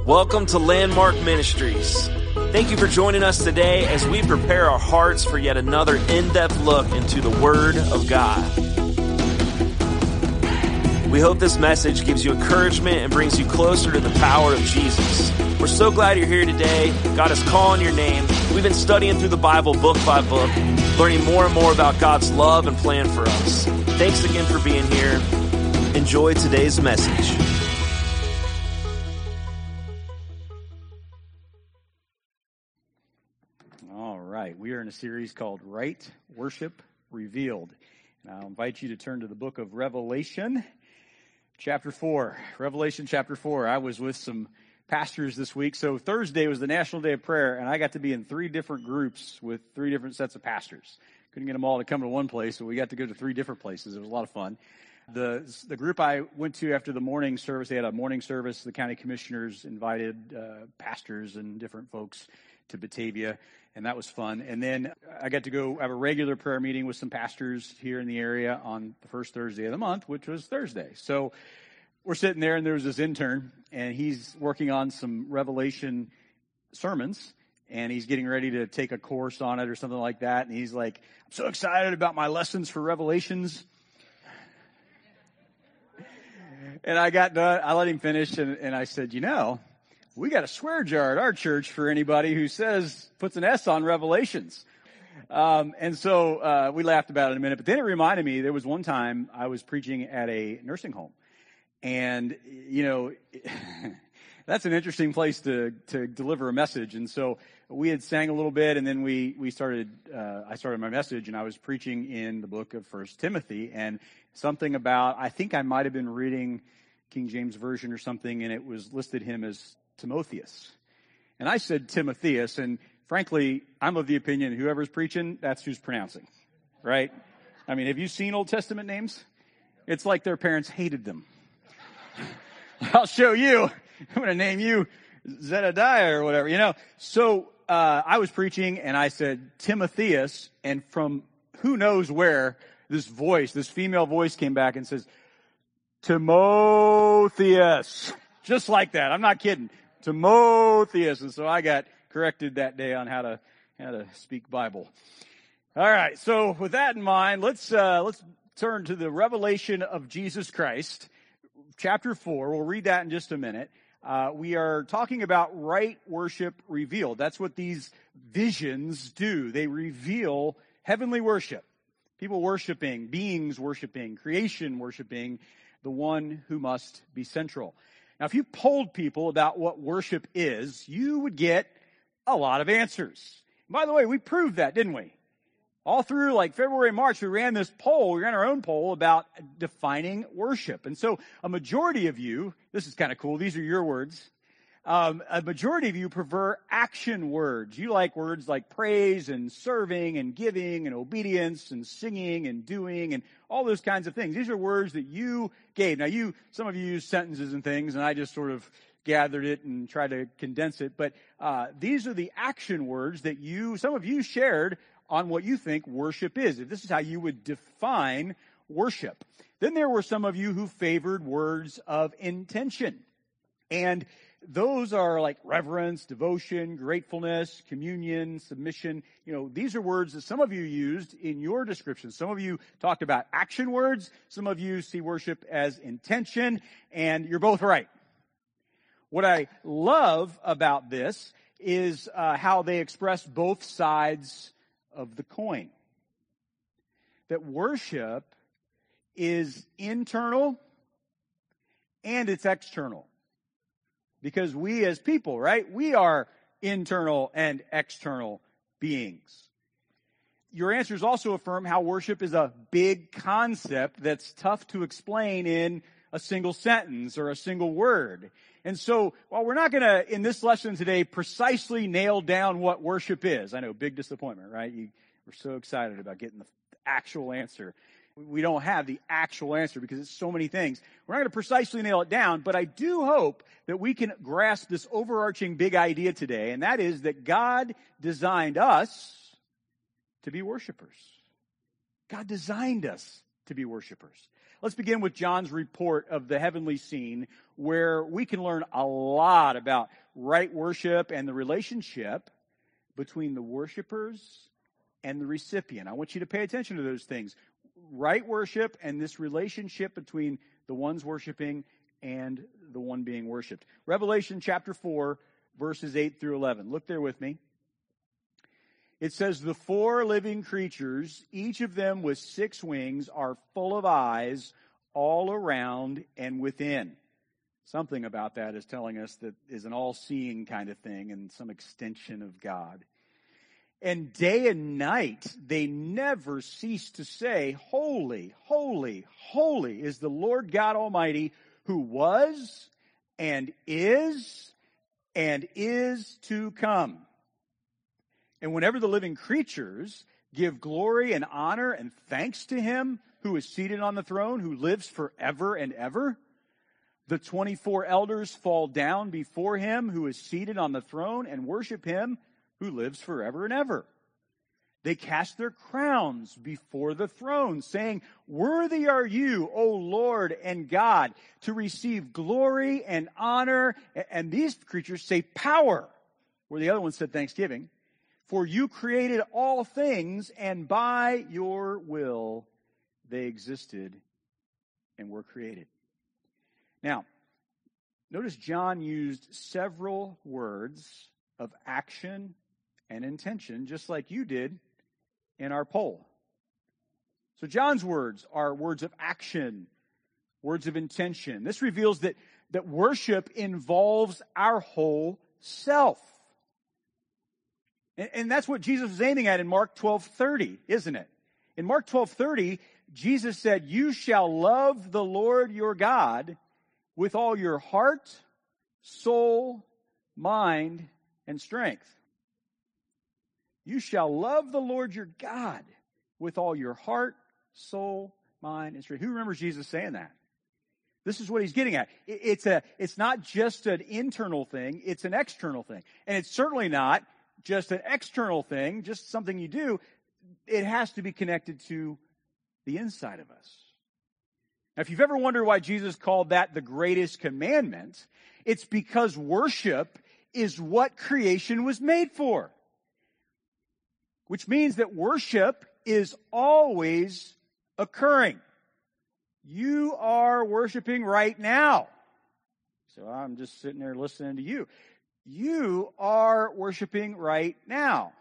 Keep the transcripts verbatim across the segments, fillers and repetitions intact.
Welcome to Landmark Ministries. Thank you for joining us today as we prepare our hearts for yet another in-depth look into the Word of God. We hope this message gives you encouragement and brings you closer to the power of Jesus. We're so glad you're here today. God is calling your name. We've been studying through the Bible book by book, learning more and more about God's love and plan for us. Thanks again for being here. Enjoy today's message. We are in a series called Right Worship Revealed. And I'll invite you to turn to the book of Revelation, chapter four. Revelation chapter four. I was with some pastors this week. So Thursday was the National Day of Prayer, and I got to be in three different groups with three different sets of pastors. Couldn't get them all to come to one place, so we got to go to three different places. It was a lot of fun. The the group I went to after the morning service, they had a morning service. The county commissioners invited uh, pastors and different folks to Batavia, and that was fun. And then I got to go have a regular prayer meeting with some pastors here in the area on the first Thursday of the month, which was Thursday. So we're sitting there, and there was this intern, and he's working on some Revelation sermons, and he's getting ready to take a course on it or something like that. And he's like, I'm so excited about my lessons for Revelations. And I got done, I let him finish, and, and I said, you know, we got a swear jar at our church for anybody who says, puts an S on Revelations. Um, and so uh, we laughed about it in a minute, but then it reminded me, there was one time I was preaching at a nursing home. And, you know, that's an interesting place to, to deliver a message. And so we had sang a little bit, and then we, we started, uh, I started my message, and I was preaching in the book of First Timothy, and something about, I think I might have been reading King James Version or something, and it was listed him as Timotheus. And I said Timotheus, and frankly, I'm of the opinion whoever's preaching, that's who's pronouncing, right? I mean, have you seen Old Testament names? It's like their parents hated them. I'll show you. I'm going to name you Zedediah or whatever, you know. So uh, I was preaching, and I said Timotheus, and from who knows where, this voice, this female voice came back and says, Timotheus. Just like that. I'm not kidding. Timotheus. And so I got corrected that day on how to how to speak Bible. All right. So with that in mind, let's uh, let's turn to the revelation of Jesus Christ, chapter four. We'll read that in just a minute. Uh, we are talking about right worship revealed. That's what these visions do. They reveal heavenly worship. People worshiping, beings worshiping, creation worshiping the one who must be central. Now, if you polled people about what worship is, you would get a lot of answers. And by the way, we proved that, didn't we? All through like February and March, we ran this poll, we ran our own poll about defining worship. And so a majority of you, this is kind of cool, these are your words, um, a majority of you prefer action words. You like words like praise and serving and giving and obedience and singing and doing and all those kinds of things. These are words that you gave. Now you, some of you use sentences and things, and I just sort of gathered it and tried to condense it. But uh, these are the action words that you, some of you shared on what you think worship is. If this is how you would define worship. Then there were some of you who favored words of intention. And those are like reverence, devotion, gratefulness, communion, submission. You know, these are words that some of you used in your description. Some of you talked about action words. Some of you see worship as intention, and you're both right. What I love about this is uh, how they express both sides of the coin. That worship is internal and it's external. Because we as people, right, we are internal and external beings. Your answers also affirm how worship is a big concept that's tough to explain in a single sentence or a single word. And so, while we're not going to, in this lesson today, precisely nail down what worship is, I know, big disappointment, right? You, we're so excited about getting the actual answer. We don't have the actual answer because it's so many things. We're not going to precisely nail it down, but I do hope that we can grasp this overarching big idea today, and that is that God designed us to be worshipers. God designed us to be worshipers. Let's begin with John's report of the heavenly scene. where we can learn a lot about right worship and the relationship between the worshipers and the recipient. I want you to pay attention to those things. Right worship and this relationship between the ones worshiping and the one being worshiped. Revelation chapter four, verses eight through eleven. Look there with me. It says, the four living creatures, each of them with six wings, are full of eyes all around and within. Something about that is telling us that is an all-seeing kind of thing and some extension of God. And day and night, they never cease to say, holy, holy, holy is the Lord God Almighty, who was and is and is to come. And whenever the living creatures give glory and honor and thanks to him who is seated on the throne, who lives forever and ever, the twenty-four elders fall down before him who is seated on the throne and worship him who lives forever and ever. They cast their crowns before the throne, saying, worthy are you, O Lord and God, to receive glory and honor. And these creatures say power, where the other one said thanksgiving. For you created all things, and by your will they existed and were created. Now, notice John used several words of action and intention, just like you did in our poll. So John's words are words of action, words of intention. This reveals that, that worship involves our whole self. And, and that's what Jesus was aiming at in Mark twelve thirty, isn't it? In Mark twelve thirty, Jesus said, you shall love the Lord your God with all your heart, soul, mind, and strength. You shall love the Lord your God with all your heart, soul, mind, and strength. Who remembers Jesus saying that? This is what he's getting at. It's a, it's not just an internal thing, it's an external thing. And it's certainly not just an external thing, just something you do. It has to be connected to the inside of us. Now, if you've ever wondered why Jesus called that the greatest commandment, it's because worship is what creation was made for. Which means that worship is always occurring. You are worshiping right now. So I'm just sitting there listening to you. You are worshiping right now.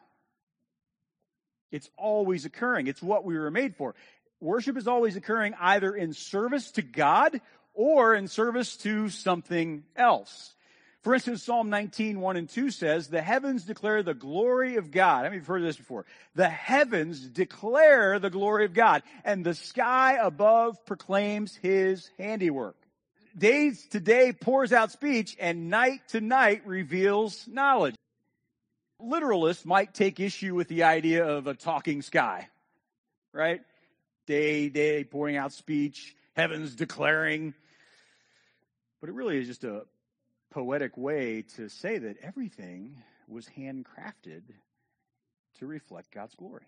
It's always occurring. It's what we were made for. Worship is always occurring either in service to God or in service to something else. For instance, Psalm nineteen, one and two says, the heavens declare the glory of God. How many of you have heard this before? The heavens declare the glory of God, and the sky above proclaims his handiwork. Day to day pours out speech, and night to night reveals knowledge. Literalists might take issue with the idea of a talking sky, right? Day, day pouring out speech, heavens declaring. But it really is just a poetic way to say that everything was handcrafted to reflect God's glory.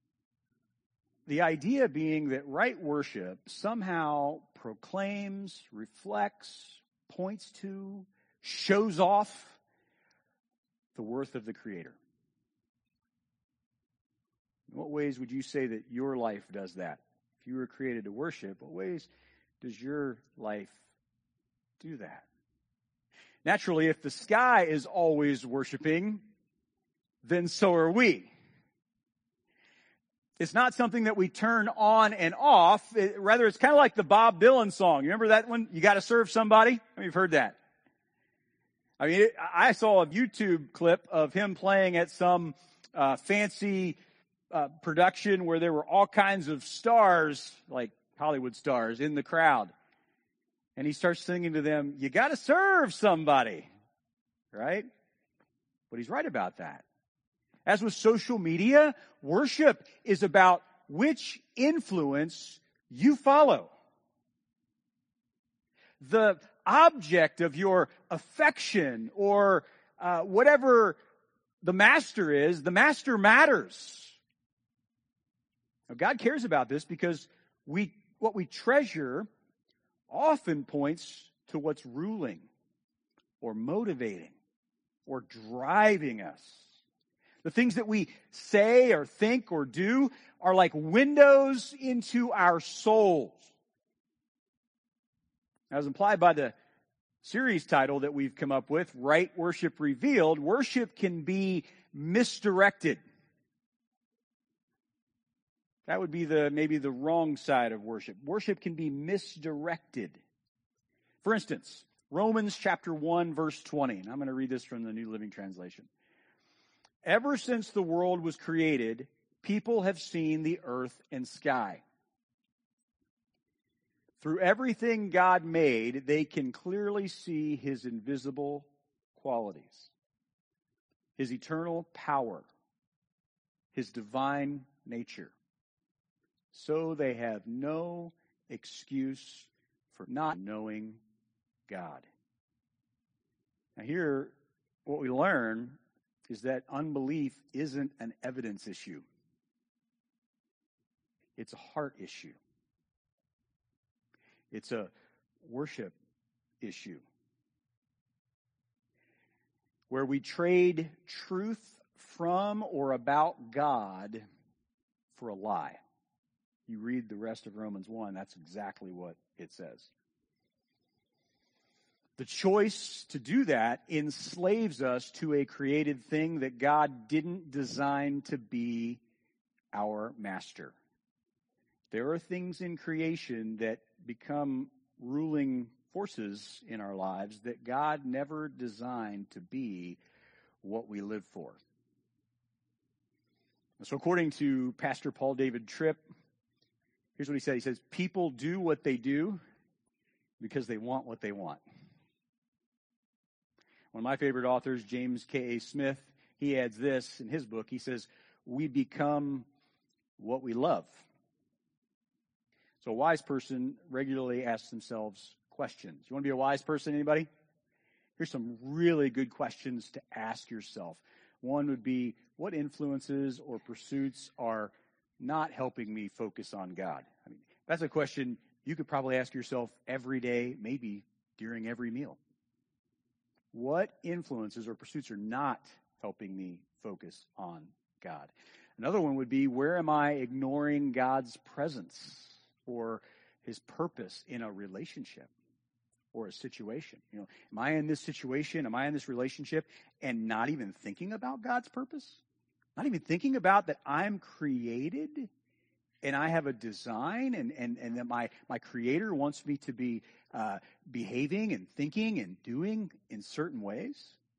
The idea being that right worship somehow proclaims, reflects, points to, shows off the worth of the Creator. In what ways would you say that your life does that? If you were created to worship, what ways does your life do that? Naturally, if the sky is always worshiping, then so are we. It's not something that we turn on and off. It, rather, it's kind of like the Bob Dylan song. You remember that one? You got to serve somebody? I mean, you've heard that. I mean, it, I saw a YouTube clip of him playing at some uh, fancy uh, production where there were all kinds of stars, like Hollywood stars, in the crowd. And he starts singing to them, you got to serve somebody, right? But he's right about that. As with social media, worship is about which influence you follow. The object of your affection or uh, whatever the master is, the master matters. Now, God cares about this because we what we treasure often points to what's ruling or motivating or driving us. The things that we say or think or do are like windows into our souls. As implied by the series title that we've come up with, Right Worship Revealed, worship can be misdirected. That would be the maybe the wrong side of worship. Worship can be misdirected. For instance, Romans chapter one, verse twenty, and I'm going to read this from the New Living Translation. Ever since the world was created, people have seen the earth and sky. Through everything God made, they can clearly see his invisible qualities, his eternal power, his divine nature. So they have no excuse for not knowing God. Now here, what we learn is that unbelief isn't an evidence issue. It's a heart issue. It's a worship issue. Where we trade truth from or about God for a lie. You read the rest of Romans one, that's exactly what it says. The choice to do that enslaves us to a created thing that God didn't design to be our master. There are things in creation that become ruling forces in our lives that God never designed to be what we live for. So according to Pastor Paul David Tripp, here's what he said. He says, people do what they do because they want what they want. One of my favorite authors, James K A Smith, he adds this in his book. He says, we become what we love. So a wise person regularly asks themselves questions. You want to be a wise person, anybody? Here's some really good questions to ask yourself. One would be, what influences or pursuits are not helping me focus on God? I mean, that's a question you could probably ask yourself every day, maybe during every meal. What influences or pursuits are not helping me focus on God? Another one would be, where am I ignoring God's presence or his purpose in a relationship or a situation? You know, am I in this situation, am I in this relationship and not even thinking about God's purpose? Not even thinking about that I'm created and I have a design and, and, and that my, my creator wants me to be uh, behaving and thinking and doing in certain ways?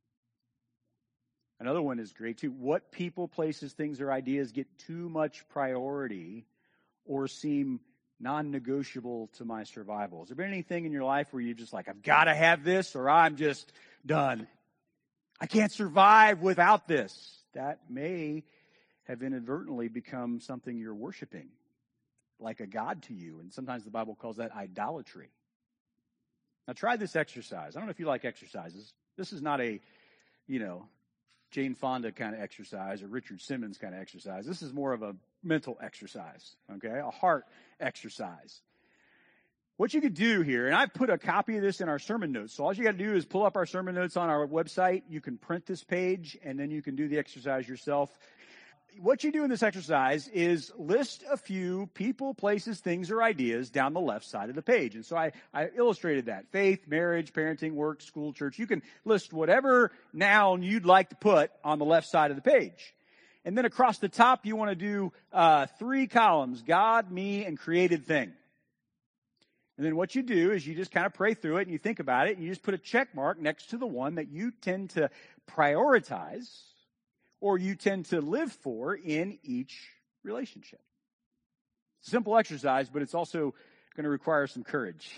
Another one is great too. What people, places, things, or ideas get too much priority or seem non-negotiable to my survival? Has there been anything in your life where you're just like, I've got to have this or I'm just done? I can't survive without this. That may have inadvertently become something you're worshiping, like a god to you. And sometimes the Bible calls that idolatry. Now try this exercise. I don't know if you like exercises. This is not a, you know, Jane Fonda kind of exercise or Richard Simmons kind of exercise. This is more of a mental exercise, okay? A heart exercise. What you could do here, and I put a copy of this in our sermon notes. So all you got to do is pull up our sermon notes on our website. You can print this page, and then you can do the exercise yourself. What you do in this exercise is list a few people, places, things, or ideas down the left side of the page. And so I, I illustrated that. Faith, marriage, parenting, work, school, church. You can list whatever noun you'd like to put on the left side of the page. And then across the top, you want to do uh, three columns: God, me, and created thing. And then what you do is you just kind of pray through it and you think about it and you just put a check mark next to the one that you tend to prioritize or you tend to live for in each relationship. Simple exercise, but it's also going to require some courage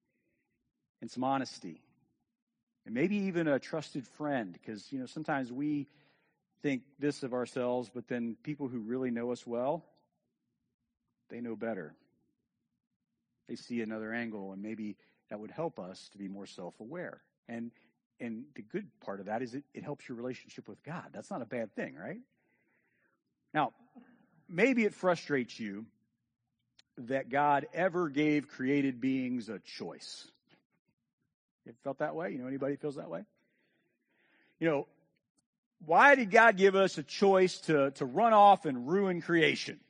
and some honesty and maybe even a trusted friend, because, you know, sometimes we think this of ourselves, but then people who really know us well, they know better. They see another angle, and maybe that would help us to be more self-aware. And and the good part of that is it, it helps your relationship with God. That's not a bad thing, right? Now, maybe it frustrates you that God ever gave created beings a choice. You ever felt that way? You know anybody who feels that way? You know, why did God give us a choice to, to run off and ruin creation?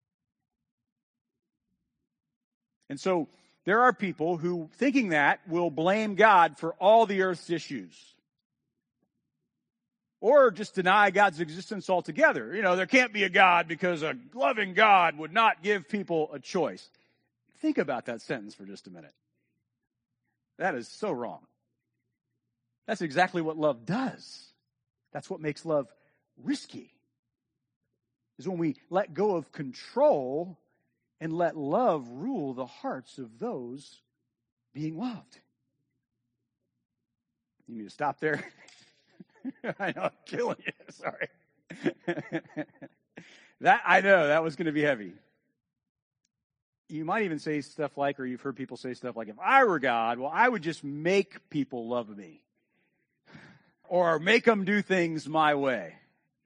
And so there are people who, thinking that, will blame God for all the earth's issues. Or just deny God's existence altogether. You know, there can't be a God because a loving God would not give people a choice. Think about that sentence for just a minute. That is so wrong. That's exactly what love does. That's what makes love risky. Is when we let go of control and let love rule the hearts of those being loved. You need to stop there. I know, I'm killing you. Sorry. That I know, that was going to be heavy. You might even say stuff like, or you've heard people say stuff like, if I were God, well, I would just make people love me. Or make them do things my way.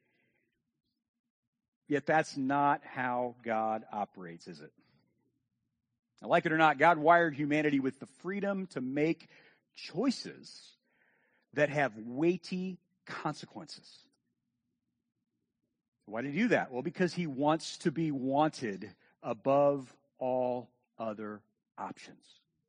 Yet that's not how God operates, is it? Now, like it or not, God wired humanity with the freedom to make choices that have weighty consequences. Why did he do that? Well, because he wants to be wanted above all other options.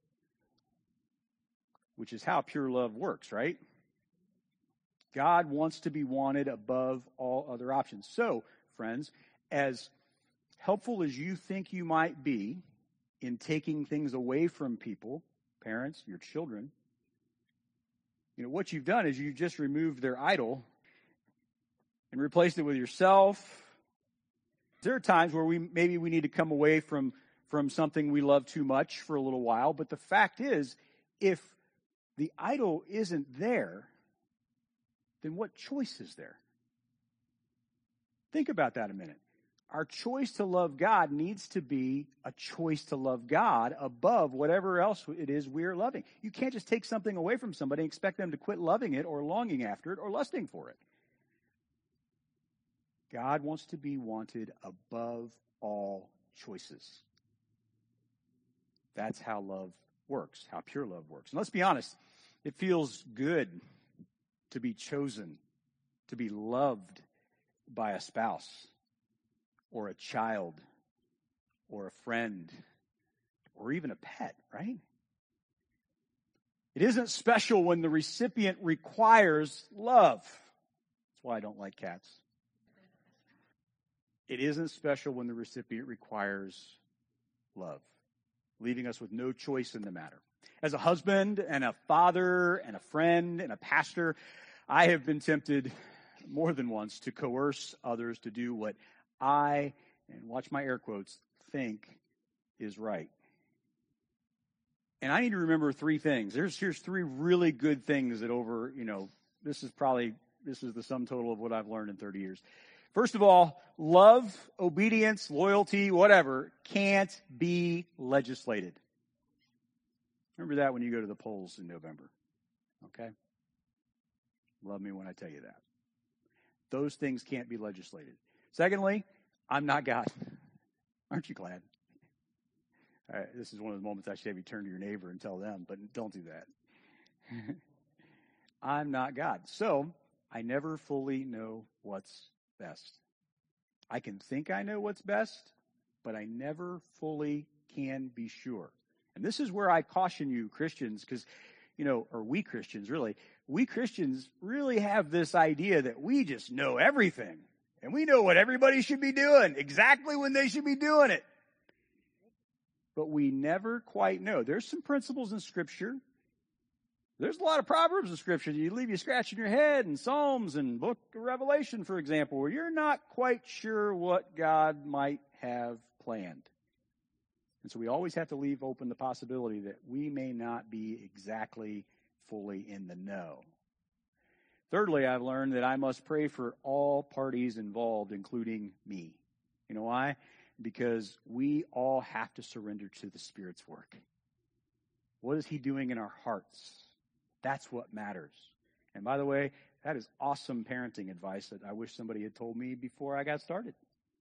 Which is how pure love works, right? God wants to be wanted above all other options. So, friends, as helpful as you think you might be in taking things away from people, parents, your children, you know, what you've done is you've just removed their idol and replaced it with yourself. There are times where we maybe we need to come away from, from something we love too much for a little while, but the fact is, if the idol isn't there, then what choice is there? Think about that a minute. Our choice to love God needs to be a choice to love God above whatever else it is we're loving. You can't just take something away from somebody and expect them to quit loving it or longing after it or lusting for it. God wants to be wanted above all choices. That's how love works, how pure love works. And let's be honest, it feels good to be chosen, to be loved by a spouse or a child or a friend or even a pet, right? It isn't special when the recipient requires love. That's why I don't like cats. It isn't special when the recipient requires love, leaving us with no choice in the matter. As a husband and a father and a friend and a pastor, I have been tempted more than once to coerce others to do what I, and watch my air quotes, think is right. And I need to remember three things. There's here's three really good things that over, you know, this is probably, this is the sum total of what I've learned in thirty years. First of all, love, obedience, loyalty, whatever, can't be legislated. Remember that when you go to the polls in November. Okay? Love me when I tell you that. Those things can't be legislated. Secondly, I'm not God. Aren't you glad? All right, this is one of the moments I should have you turn to your neighbor and tell them, but don't do that. I'm not God. So, I never fully know what's best. I can think I know what's best, but I never fully can be sure. And this is where I caution you, Christians, because, you know, or we Christians, really, we Christians really have this idea that we just know everything. And we know what everybody should be doing, exactly when they should be doing it. But we never quite know. There's some principles in Scripture. There's a lot of Proverbs in Scripture that you leave you scratching your head, and Psalms and Book of Revelation, for example, where you're not quite sure what God might have planned. And so we always have to leave open the possibility that we may not be exactly fully in the know. Thirdly, I've learned that I must pray for all parties involved, including me. You know why? Because we all have to surrender to the Spirit's work. What is He doing in our hearts? That's what matters. And by the way, that is awesome parenting advice that I wish somebody had told me before I got started.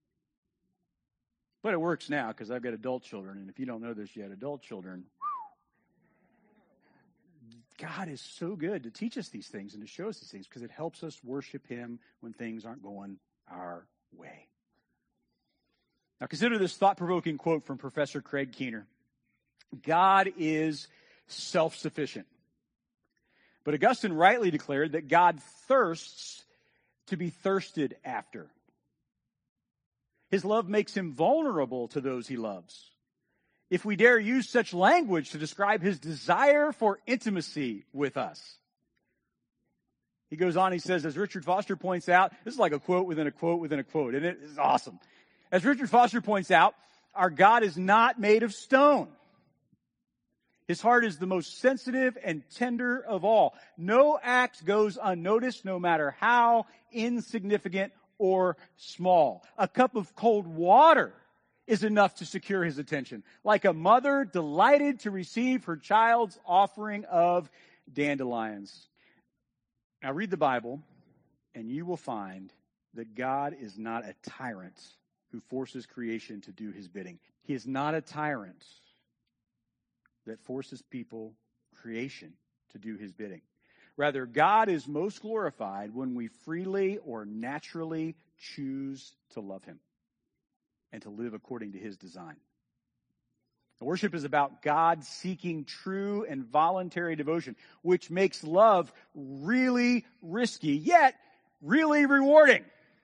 But it works now because I've got adult children, and if you don't know this yet, adult children God is so good to teach us these things and to show us these things because it helps us worship him when things aren't going our way. Now consider this thought-provoking quote from Professor Craig Keener. God is self-sufficient. But Augustine rightly declared that God thirsts to be thirsted after. His love makes him vulnerable to those he loves. If we dare use such language to describe his desire for intimacy with us. He goes on, he says, as Richard Foster points out, this is like a quote within a quote within a quote, and it is awesome. As Richard Foster points out, our God is not made of stone. His heart is the most sensitive and tender of all. No act goes unnoticed, no matter how insignificant or small. A cup of cold water is enough to secure his attention, like a mother delighted to receive her child's offering of dandelions. Now read the Bible, and you will find that God is not a tyrant who forces creation to do his bidding. He is not a tyrant that forces people, creation, to do his bidding. Rather, God is most glorified when we freely or naturally choose to love him and to live according to his design. Worship is about God seeking true and voluntary devotion, which makes love really risky, yet really rewarding.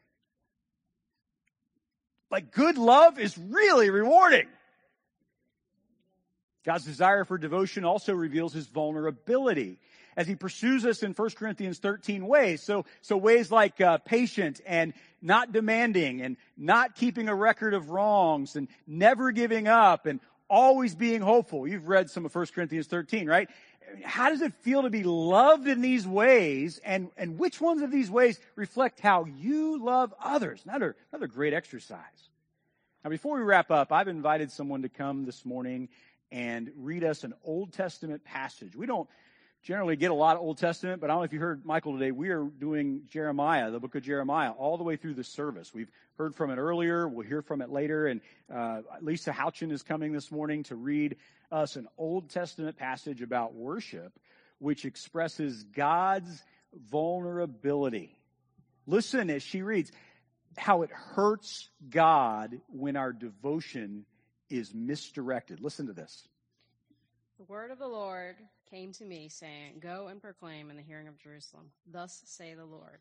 Like, good love is really rewarding. God's desire for devotion also reveals his vulnerability as he pursues us in First Corinthians thirteen ways. So, so ways like uh, patient and not demanding and not keeping a record of wrongs and never giving up and always being hopeful. You've read some of First Corinthians thirteen, right? How does it feel to be loved in these ways? And, and which ones of these ways reflect how you love others? Another, another great exercise. Now, before we wrap up, I've invited someone to come this morning and read us an Old Testament passage. We don't generally get a lot of Old Testament, but I don't know if you heard Michael today. We are doing Jeremiah, the book of Jeremiah, all the way through the service. We've heard from it earlier. We'll hear from it later. And uh, Lisa Houchin is coming this morning to read us an Old Testament passage about worship, which expresses God's vulnerability. Listen as she reads how it hurts God when our devotion is misdirected. Listen to this. The word of the Lord came to me, saying, Go and proclaim in the hearing of Jerusalem. Thus say the Lord.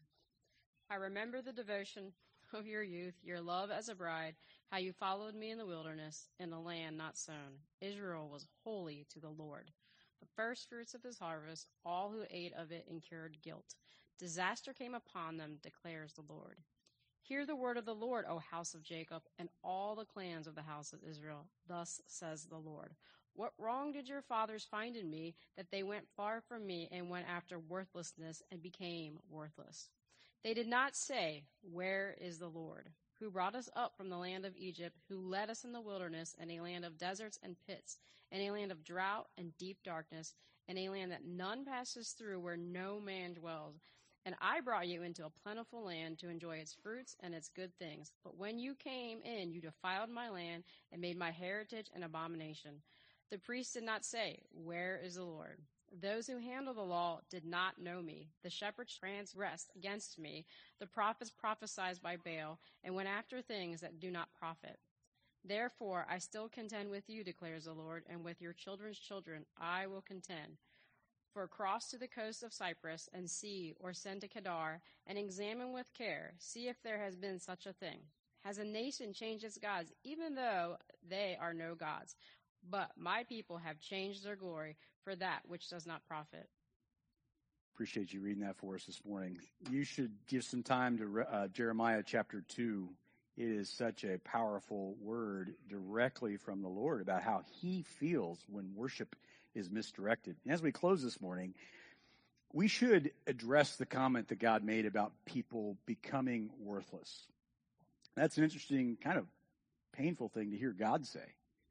I remember the devotion of your youth, your love as a bride, how you followed me in the wilderness, in a land not sown. Israel was holy to the Lord. The first fruits of his harvest, all who ate of it incurred guilt. Disaster came upon them, declares the Lord. Hear the word of the Lord, O house of Jacob, and all the clans of the house of Israel. Thus says the Lord. What wrong did your fathers find in me, that they went far from me and went after worthlessness and became worthless? They did not say, Where is the Lord, who brought us up from the land of Egypt, who led us in the wilderness, in a land of deserts and pits, in a land of drought and deep darkness, in a land that none passes through, where no man dwells. And I brought you into a plentiful land to enjoy its fruits and its good things. But when you came in, you defiled my land and made my heritage an abomination. The priests did not say, Where is the Lord? Those who handle the law did not know me. The shepherds transgressed against me. The prophets prophesied by Baal and went after things that do not profit. Therefore, I still contend with you, declares the Lord, and with your children's children I will contend. For cross to the coast of Cyprus and see, or send to Kedar, and examine with care, see if there has been such a thing. Has a nation changed its gods, even though they are no gods? But my people have changed their glory for that which does not profit. Appreciate you reading that for us this morning. You should give some time to uh, Jeremiah chapter two. It is such a powerful word directly from the Lord about how he feels when worship is misdirected. And as we close this morning, we should address the comment that God made about people becoming worthless. That's an interesting, kind of painful thing to hear God say.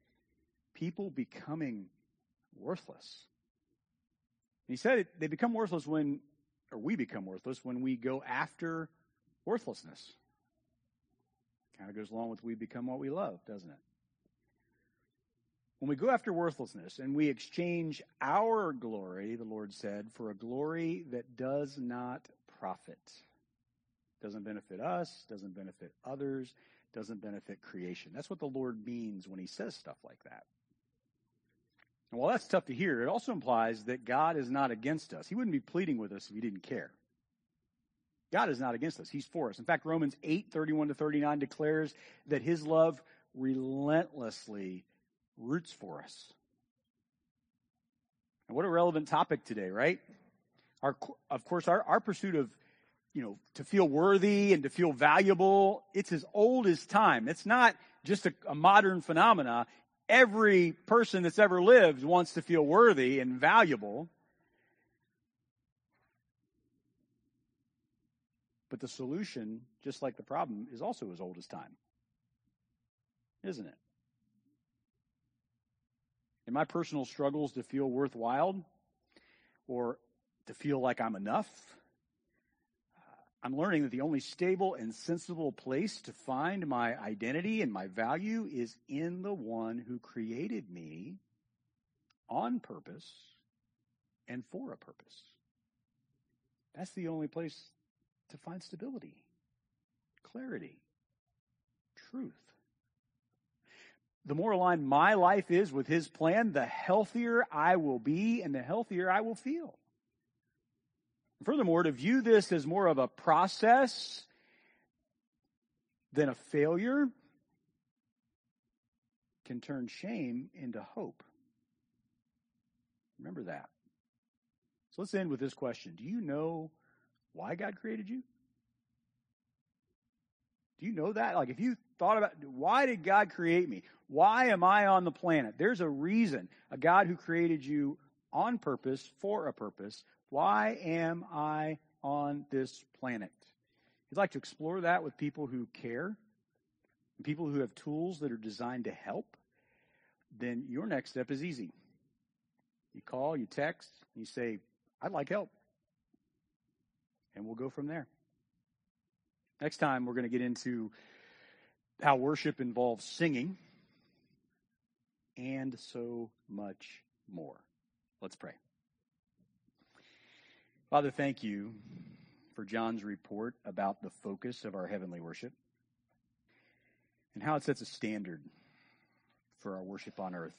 People becoming worthless. And he said it, they become worthless when, or we become worthless when we go after worthlessness. Kind of goes along with we become what we love, doesn't it? When we go after worthlessness and we exchange our glory, the Lord said, for a glory that does not profit, doesn't benefit us, doesn't benefit others, doesn't benefit creation. That's what the Lord means when he says stuff like that. And while that's tough to hear, it also implies that God is not against us. He wouldn't be pleading with us if he didn't care. God is not against us. He's for us. In fact, Romans eight, thirty-one to thirty-nine declares that his love relentlessly roots for us. And what a relevant topic today, right? Our, of course, our, our pursuit of, you know, to feel worthy and to feel valuable, it's as old as time. It's not just a, a modern phenomena. Every person that's ever lived wants to feel worthy and valuable. But the solution, just like the problem, is also as old as time. Isn't it? In my personal struggles to feel worthwhile or to feel like I'm enough, I'm learning that the only stable and sensible place to find my identity and my value is in the one who created me on purpose and for a purpose. That's the only place to find stability, clarity, truth. The more aligned my life is with his plan, the healthier I will be and the healthier I will feel. Furthermore, to view this as more of a process than a failure can turn shame into hope. Remember that. So let's end with this question. Do you know why God created you? Do you know that? Like if you thought about, why did God create me? Why am I on the planet? There's a reason. A God who created you on purpose, for a purpose. Why am I on this planet? If you'd like to explore that with people who care, people who have tools that are designed to help, then your next step is easy. You call, you text, you say, I'd like help. And we'll go from there. Next time, we're going to get into how worship involves singing and so much more. Let's pray. Father, thank you for John's report about the focus of our heavenly worship and how it sets a standard for our worship on earth.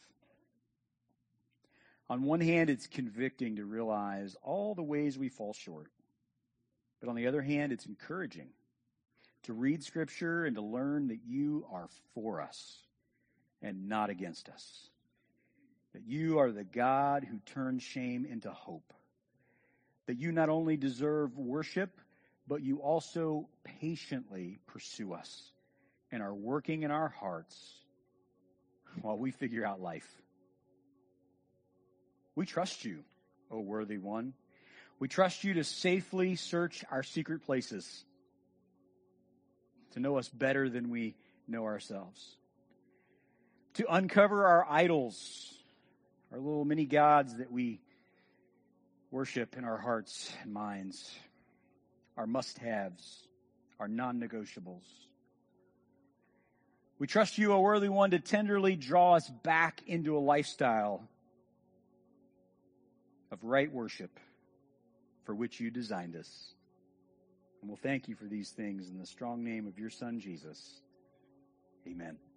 On one hand, it's convicting to realize all the ways we fall short. But on the other hand, it's encouraging to read Scripture and to learn that you are for us and not against us. That you are the God who turns shame into hope. That you not only deserve worship, but you also patiently pursue us and are working in our hearts while we figure out life. We trust you, O worthy one. We trust you to safely search our secret places, to know us better than we know ourselves, to uncover our idols, our little mini gods that we worship in our hearts and minds, our must-haves, our non-negotiables. We trust you, O worthy one, to tenderly draw us back into a lifestyle of right worship for which you designed us. And we'll thank you for these things in the strong name of your Son, Jesus. Amen.